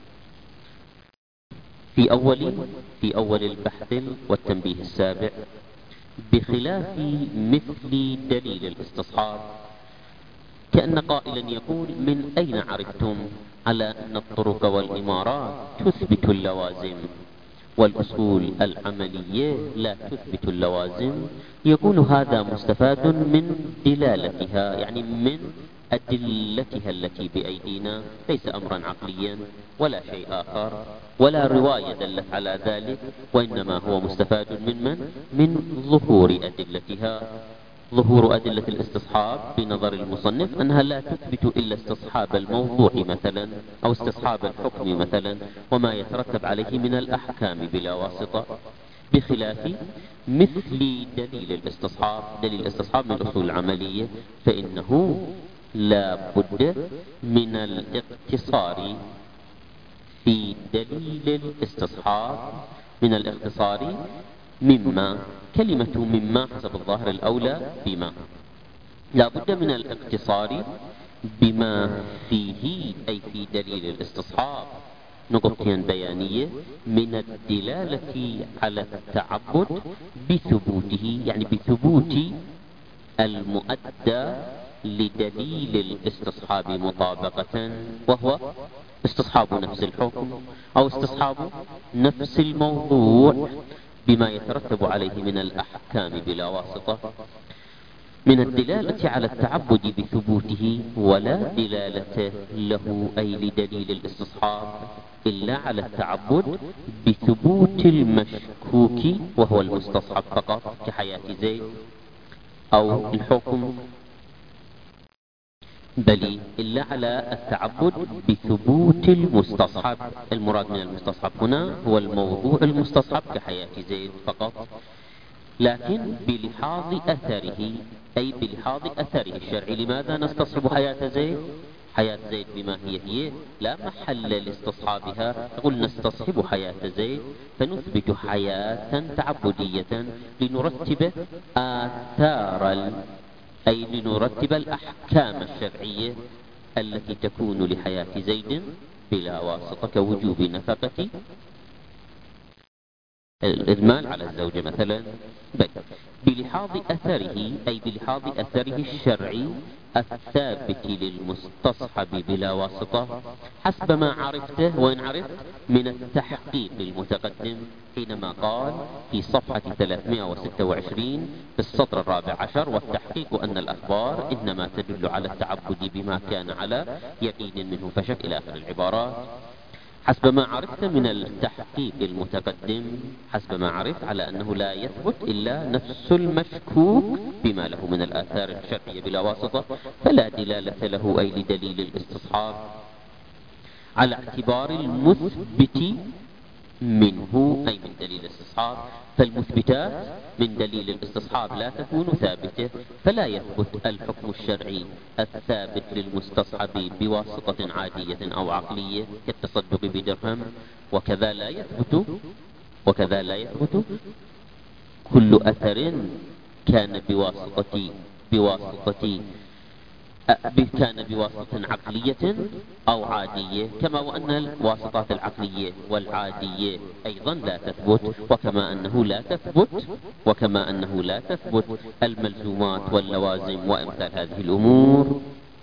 في أول في أول البحث والتنبيه السابع، بخلاف مثل دليل الاستصحاب. كأن قائلا يقول من أين عرفتم على أن الطرق والإمارات تثبت اللوازم والأصول العملية لا تثبت اللوازم؟ يكون هذا مستفاد من دلالتها، يعني من أدلتها التي بأيدينا، ليس أمرا عقليا ولا شيء آخر ولا رواية دلت على ذلك، وإنما هو مستفاد من من؟ من ظهور أدلتها. ظهور أدلة الاستصحاب بنظر المصنف أنها لا تثبت إلا استصحاب الموضوع مثلا، أو استصحاب الحكم مثلا وما يترتب عليه من الأحكام بلا واسطة، بخلاف مثل دليل الاستصحاب. دليل الاستصحاب من الأصول العملية، فإنه لا بد من الاقتصار في دليل الاستصحاب، من الاقتصار مما، كلمة مما حسب الظاهر الأولى بما، لا بد من الاقتصار بما فيه أي في دليل الاستصحاب نقطتين بيانية من الدلالة على التعبد بثبوته، يعني بثبوت المؤدى لدليل الاستصحاب مطابقة، وهو استصحاب نفس الحكم أو استصحاب نفس الموضوع بما يترتب عليه من الأحكام بلا واسطة. من الدلالة على التعبد بثبوته، ولا دلالة له أي لدليل الاستصحاب إلا على التعبد بثبوت المشكوك وهو المستصحب فقط، كحياة زيد أو الحكم، بل إلا على التعبد بثبوت المستصحب. المراد من المستصحب هنا هو الموضوع المستصحب كحياة زيد فقط، لكن بلحاظ أثره، أي بلحاظ أثره الشرعي. لماذا نستصحب حياة زيد؟ حياة زيد بما هي هي لا محل لاستصحابها، نقول نستصحب حياة زيد فنثبت حياة تعبدية لنرتب آثار، أي لنرتب الأحكام الشرعية التي تكون لحياة زيد بلا واسطة، كوجوب نفقة الإدمال على الزوجة مثلا. بلحاظ أثره، أي بلحاظ أثره الشرعي الثابت للمستصحب بلا واسطة، حسب ما عرفته، وإن عرفت من التحقيق المتقدم حينما قال في صفحة ثلاثمائة وستة وعشرين في السطر الرابع عشر: والتحقيق أن الأخبار إنما تدل على التعبد بما كان على يقين منه فشك، إلى آخر العبارات. حسب ما عرفت من التحقيق المتقدم، حسب ما عرفت على أنه لا يثبت إلا نفس المشكوك بما له من الآثار الشرعية بلا واسطة، فلا دلالة له أي لدليل الاستصحاب على اعتبار المثبت منه، أي من دليل الاستصحاب. فالمثبتات من دليل الاستصحاب لا تكون ثابتة، فلا يثبت الحكم الشرعي الثابت للمستصحب بواسطة عادية أو عقلية كالتصدق بدرهم. وكذا لا يثبت وكذا لا يثبت كل أثر كان بواسطة بواسطة كان بواسطة عقلية أو عادية، كما وأن الواسطات العقلية والعادية أيضا لا تثبت، وكما أنه لا تثبت وكما أنه لا تثبت الملزومات واللوازم وأمثال هذه الأمور،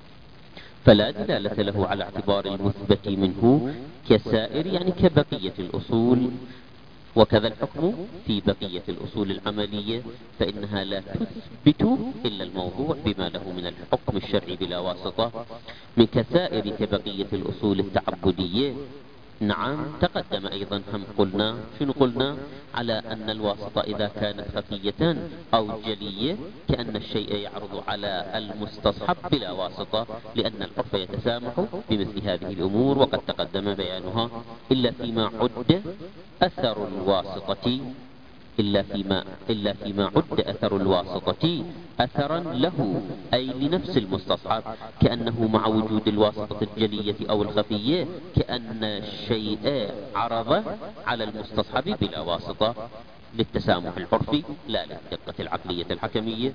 فلا دلالة له على اعتبار المثبت منه كسائر، يعني كبقية الأصول. وكذا الحكم في بقية الأصول العملية، فإنها لا تثبت إلا الموضوع بما له من الحكم الشرعي بلا واسطة من كسائر كبقية الأصول التعبدية. نعم، تقدم أيضا هم قلنا شنو قلنا على أن الواسطة إذا كانت خفية أو جلية كأن الشيء يعرض على المستصحب بلا واسطة، لأن العرف يتسامح بمثل هذه الأمور، وقد تقدم بيانها. إلا فيما عد أثر الواسطة إلا فيما إلا فيما عد أثر الواسطة أثرا له، أي لنفس المستصحب، كأنه مع وجود الواسطة الجلية أو الخفية كأن الشيء عرض على المستصحب بلا واسطة، للتسامح العرفي لا للدقة العقلية الحكمية.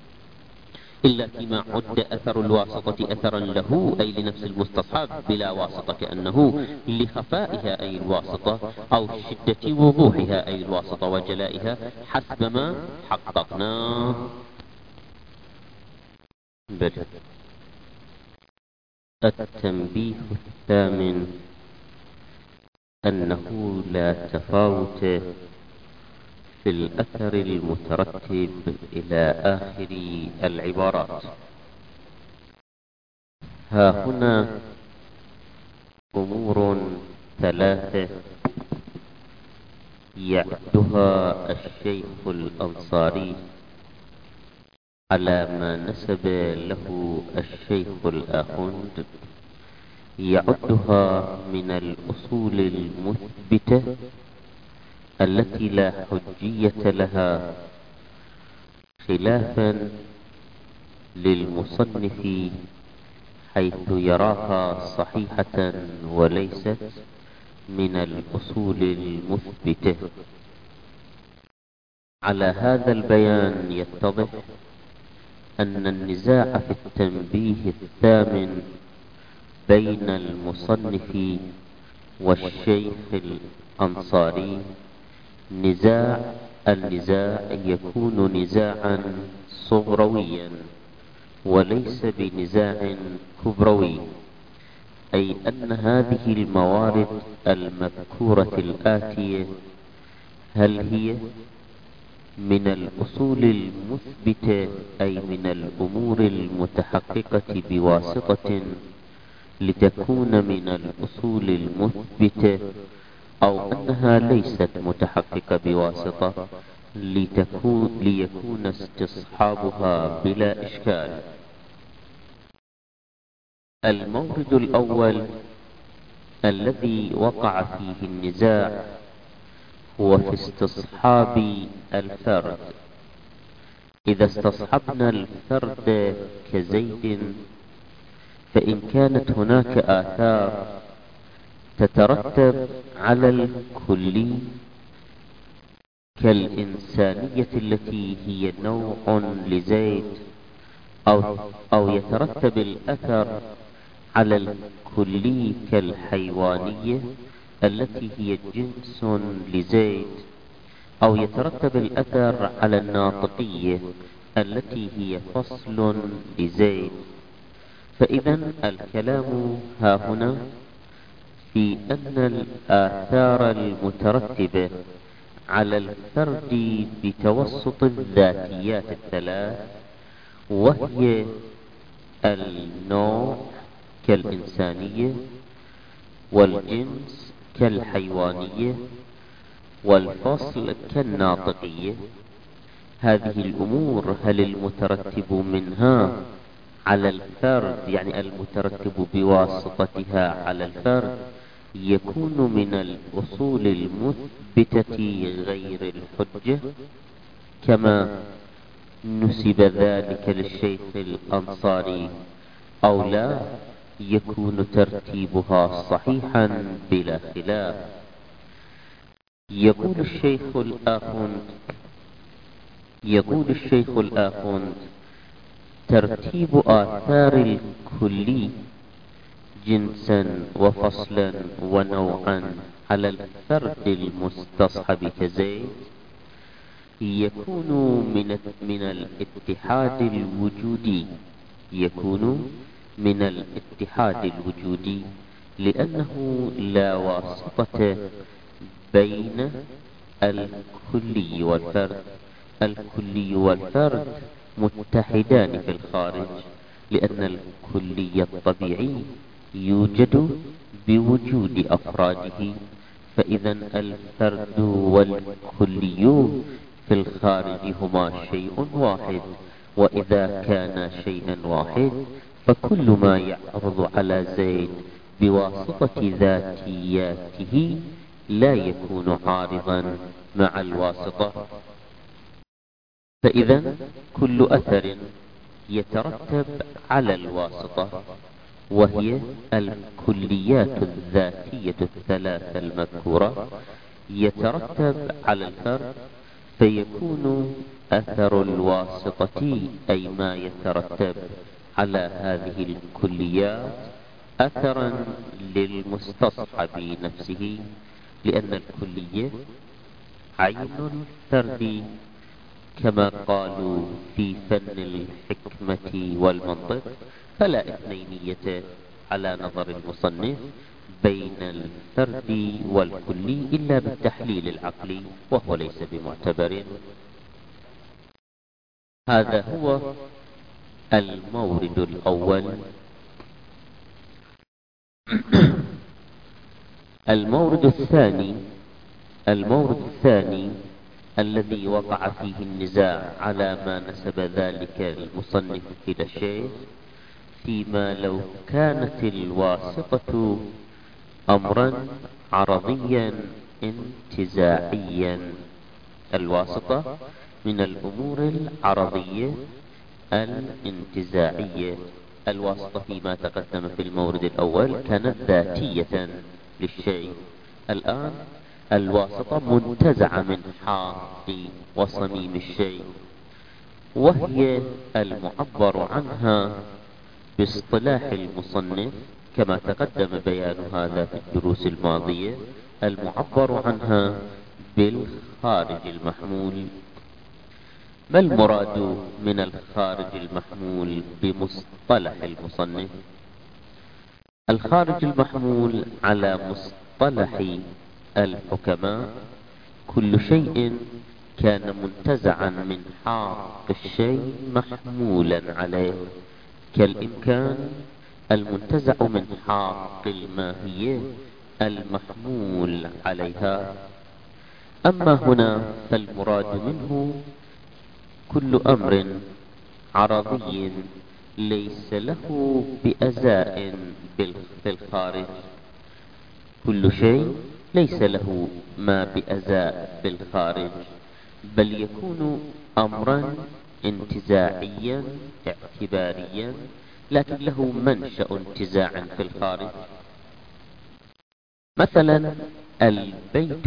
إلا فيما عد أثر الواسطة أثرا له، أي لنفس المستصحب بلا واسطة، كأنه لخفائها أي الواسطة، أو شدة وضوحها أي الواسطة وجلائها، حسب ما حققناه. بدء التنبيه الثامن: أنه لا تفاوت في الأثر المترتب إلى آخر العبارات. ها هنا أمور ثلاثة يعدها الشيخ الأنصاري على ما نسب له الشيخ الآخوند، يعدها من الأصول المثبتة التي لا حجية لها، خلافا للمصنف حيث يراها صحيحة وليست من الأصول المثبتة. على هذا البيان يتضح أن النزاع في التنبيه الثامن بين المصنف والشيخ الأنصاري نزاع النزاع يكون نزاعا صغرويا وليس بنزاع كبروي، أي أن هذه الموارد المذكورة الآتية هل هي من الأصول المثبتة، أي من الأمور المتحققة بواسطة لتكون من الأصول المثبتة، أو أنها ليست متحققة بواسطة لتكون ليكون استصحابها بلا إشكال. المورد الأول الذي وقع فيه النزاع هو في استصحاب الفرد. إذا استصحبنا الفرد كزيد، فإن كانت هناك آثار تترتب على الكلي كالإنسانية التي هي نوع لزيد، أو, أو يترتب الأثر على الكلي كالحيوانية التي هي جنس لزيد، أو يترتب الأثر على الناطقية التي هي فصل لزيد. فإذا الكلام ها هنا في أن الآثار المترتبة على الفرد بتوسط الذاتيات الثلاث، وهي النوع كالإنسانية، والجنس كالحيوانية، والفصل كالناطقية، هذه الأمور هل المترتب منها على الفرد، يعني المترتب بواسطتها على الفرد، يكون من الأصول المثبتة غير الحجة كما نسب ذلك للشيخ الأنصاري، أو لا يكون ترتيبها صحيحا بلا خلاف؟ يقول الشيخ الآخوند يقول الشيخ الآخوند ترتيب آثار الكلي جنسا وفصلا ونوعا على الفرد المستصحب كزيد يكون من من الاتحاد الوجودي يكون من الاتحاد الوجودي لأنه لا واسطة بين الكلي والفرد. الكلي والفرد متحدان في الخارج، لأن الكلي الطبيعي يوجد بوجود أفراده، فإذا الفرد والكلي في الخارج هما شيء واحد، وإذا كان شيئا واحد فكل ما يعرض على زيد بواسطة ذاتياته لا يكون عارضا مع الواسطة. فإذا كل أثر يترتب على الواسطة، وهي الكليات الذاتية الثلاثة المذكورة، يترتب على الفرد، فيكون أثر الواسطة أي ما يترتب على هذه الكليات أثرا للمستصحب نفسه، لأن الكلية عين الفرد كما قالوا في فن الحكمة والمنطق، فلا اثنينية على نظر المصنف بين الفرد والكلي إلا بالتحليل العقلي، وهو ليس بمعتبر. هذا هو المورد الأول. المورد الثاني المورد الثاني الذي وقع فيه النزاع على ما نسب ذلك المصنف إلى الشيخ، فيما لو كانت الواسطة أمرا عرضيا انتزاعيا. الواسطة من الأمور العرضية الانتزاعية. الواسطة فيما تقدم في المورد الأول كانت ذاتية للشيء، الآن الواسطة منتزعة من حاق وصميم الشيء، وهي المعبر عنها باصطلاح المصنف كما تقدم بيان هذا في الدروس الماضية، المعبر عنها بالخارج المحمول. ما المراد من الخارج المحمول بمصطلح المصنف؟ الخارج المحمول على مصطلح الحكماء كل شيء كان منتزعا من حاق الشيء محمولا عليه، كالإمكان المنتزع من حاق الماهية المحمول عليها. أما هنا فالمراد منه كل أمر عرضي ليس له بأزاء في الخارج، كل شيء ليس له ما بأزاء بالخارج، بل يكون أمرا انتزاعيا اعتباريا، لكن له منشأ انتزاع في الخارج. مثلا البيت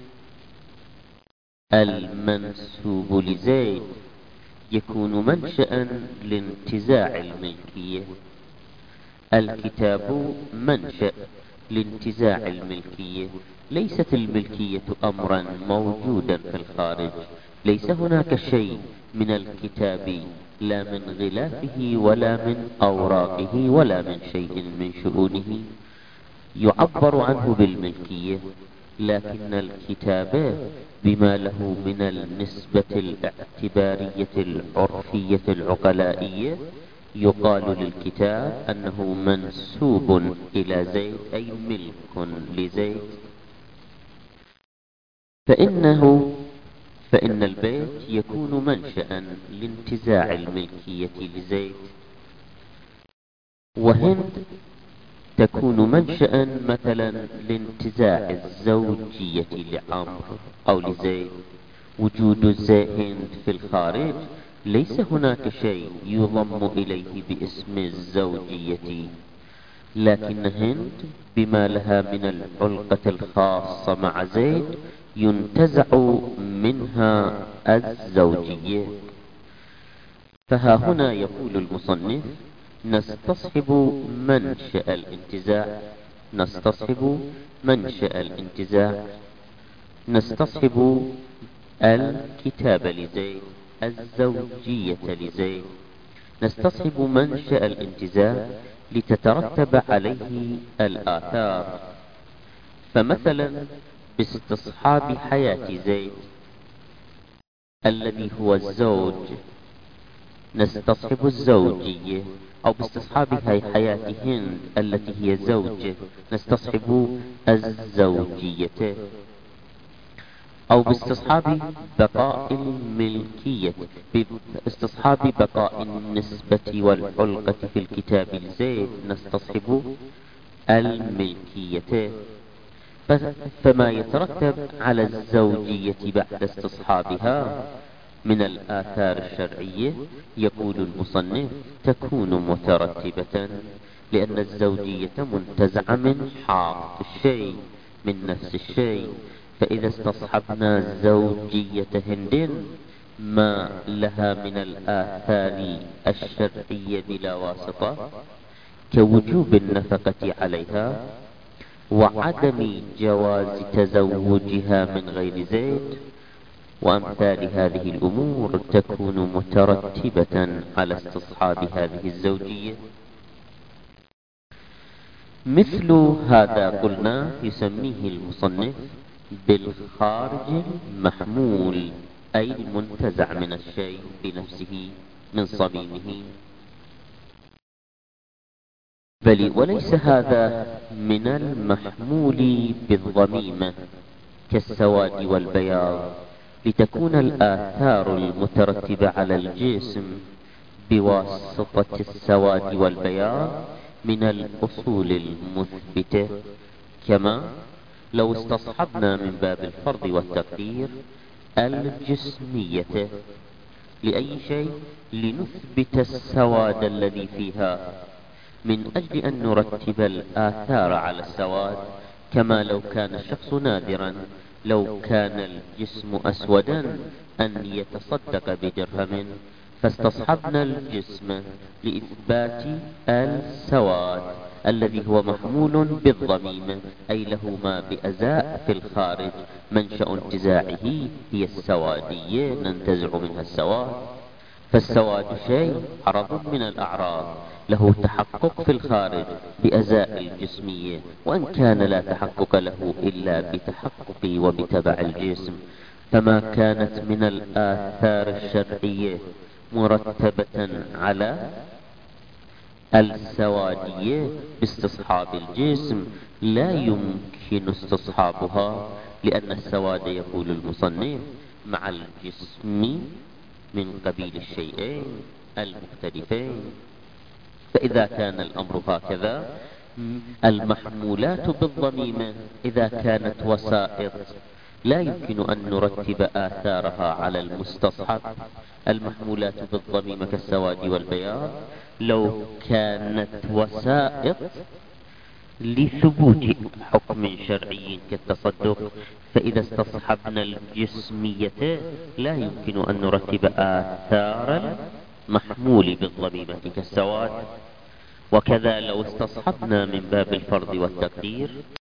المنسوب لزيد يكون منشأ لانتزاع الملكية، الكتاب منشأ لانتزاع الملكية. ليست الملكية أمرا موجودا في الخارج، ليس هناك شيء من الكتاب لا من غلافه ولا من أوراقه ولا من شيء من شؤونه يعبر عنه بالملكية، لكن الكتاب بما له من النسبة الاعتبارية العرفية العقلائية يقال للكتاب أنه منسوب إلى زيد، أي ملك لزيد. فإنه فإن البيت يكون منشأ لانتزاع الملكية لزيد، وهند تكون منشأ مثلا لانتزاع الزوجية لعمرو أو لزيد. وجود هند في الخارج ليس هناك شيء يضم إليه باسم الزوجية، لكن هند بما لها من العلاقة الخاصة مع زيد ينتزع منها الزوجية. فها هنا يقول المصنف: نستصحب منشأ الانتزاع نستصحب منشأ الانتزاع نستصحب الكتاب لزيد، الزوجية لزيد. نستصحب منشأ الانتزاع لتترتب عليه الآثار. فمثلا باستصحاب حياة زيد الذي هو الزوج نستصحب الزوجية، أو باستصحاب حياة هند التي هي زوجة نستصحب الزوجية، أو باستصحاب بقاء الملكية، باستصحاب بقاء النسبة والعلقة في الكتاب لزيد نستصحب الملكية. فما يترتب على الزوجية بعد استصحابها من الآثار الشرعية يقول المصنف تكون مترتبة، لأن الزوجية منتزعة من حاط الشيء، من نفس الشيء. فإذا استصحبنا زوجية هند ما لها من الآثار الشرعية بلا واسطة كوجوب النفقة عليها وعدم جواز تزوجها من غير زيد وأمثال هذه الأمور تكون مترتبة على استصحاب هذه الزوجية. مثل هذا قلنا يسميه المصنف بالخارج المحمول، أي المنتزع من الشيء بنفسه من صميمه. بل وليس هذا من المحمول بالضميمة كالسواد والبياض، لتكون الآثار المترتبة على الجسم بواسطة السواد والبياض من الأصول المثبتة، كما لو استصحبنا من باب الفرض والتقدير الجسمية لأي شيء لنثبت السواد الذي فيها من أجل أن نرتب الآثار على السواد، كما لو كان الشخص نادرا، لو كان الجسم أسودا أن يتصدق بدرهم، فاستصحبنا الجسم لإثبات السواد الذي هو محمول بالضميم، أي له ما بأزاء في الخارج. منشأ انتزاعه هي السوادية، ننتزع منها السواد. فالسواد شيء عرض من الأعراض له تحقق في الخارج بأزاء الجسمية، وإن كان لا تحقق له إلا بتحقق وبتبع الجسم. فما كانت من الآثار الشرعية مرتبة على السوادية باستصحاب الجسم لا يمكن استصحابها، لأن السواد يقول المصنف مع الجسم من قبيل الشيئين المختلفين. فإذا كان الأمر هكذا المحمولات بالضميمة إذا كانت وسائط لا يمكن أن نرتب آثارها على المستصحب. المحمولات بالضميمة كالسواد والبياض لو كانت وسائط لثبوت حكم شرعي كالتصدق، فإذا استصحبنا الجسمية لا يمكن أن نرتب آثار المحمول بالضميمة كالسواد. وكذا لو استصحبنا من باب الفرض والتقدير